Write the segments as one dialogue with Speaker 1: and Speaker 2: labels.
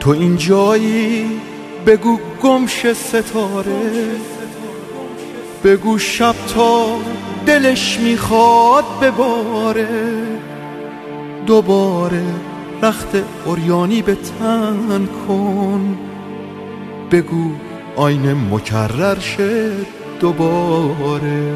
Speaker 1: تو این جایی بگو گمش ستاره، بگو شب تا دلش میخواد بباره، دوباره رخت عریانی به تن کن، بگو آینه مکرر شه دوباره.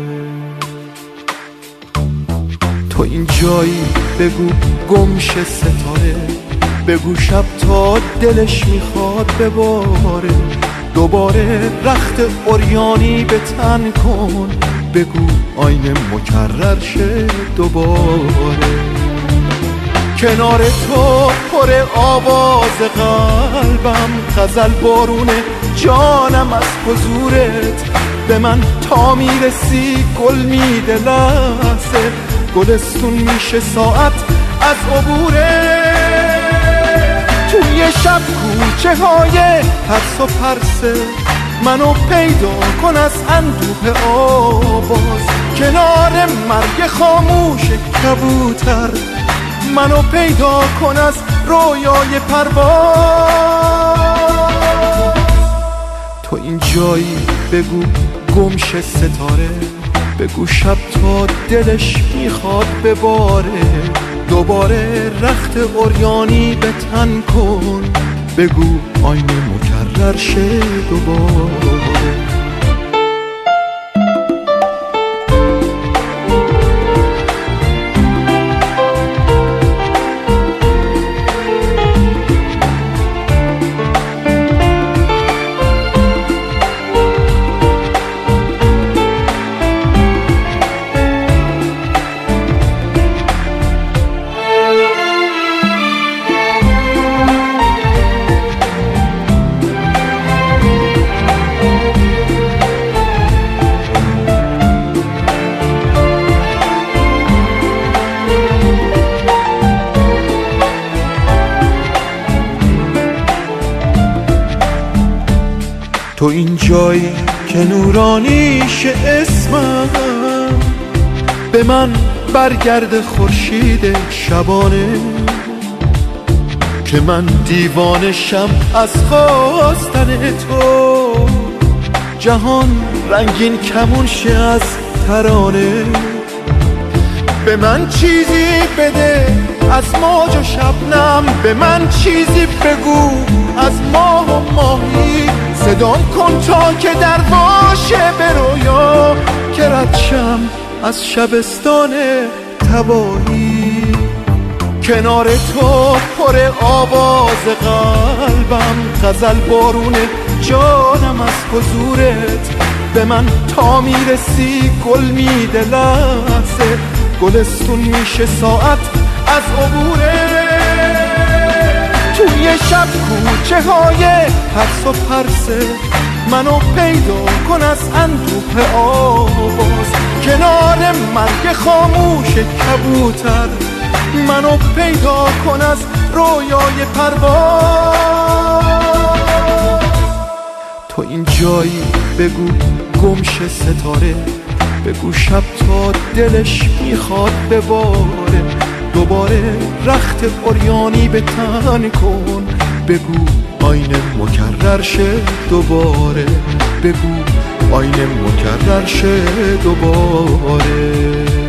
Speaker 1: تو این جایی بگو گمش ستاره، بگو شب تا دلش میخواد بباره، دوباره رخت عریانی به تن کن، بگو آینه مکرر شه دوباره. کنار تو پر آواز قلبم، غزل بارون جانم از حضورت، به من تا میرسی گل میده لحظه، گلستون میشه ساعت از عبورت. توی شب کوچه های ترس و پرسه، منو پیدا کن از اندوه آواز، کنار مرگ خاموش کبوتر، منو پیدا کن از رویای پرواز. تو این جایی بگو گمش ستاره، بگو شب تا دلش میخواد بباره، دوباره رخت عریانی به تن کن، بگو آینه مکرر شه دوباره. تو این جایی که نورانیش اسمم، به من برگرد خورشید شبانه، که من دیوانشم از خواستن تو، جهان رنگین کمون شه از ترانه. به من چیزی بده از موج و شبنم، به من چیزی بگو از ماه و ماهی، صدام کن تا که در باشه به رویا، که ردشم از شبستان تباهی. کنار تو پر آواز قلبم، غزل بارون جانم از حضورت، به من تا میرسی گل میده لحظه، گلستون میشه ساعت از عبورت. توی شب کوچه های ترس و پرسه، منو پیدا کن از اندوه آواز، کنار مرگ خاموش کبوتر، منو پیدا کن از رویای پرواز. تو این جایی بگو گمش ستاره، بگو شب تا دلش میخواد بباره، دوباره رخت عریانی به تن کن، بگو آینه مکرر شه دوباره، بگو آینه مکرر شه دوباره.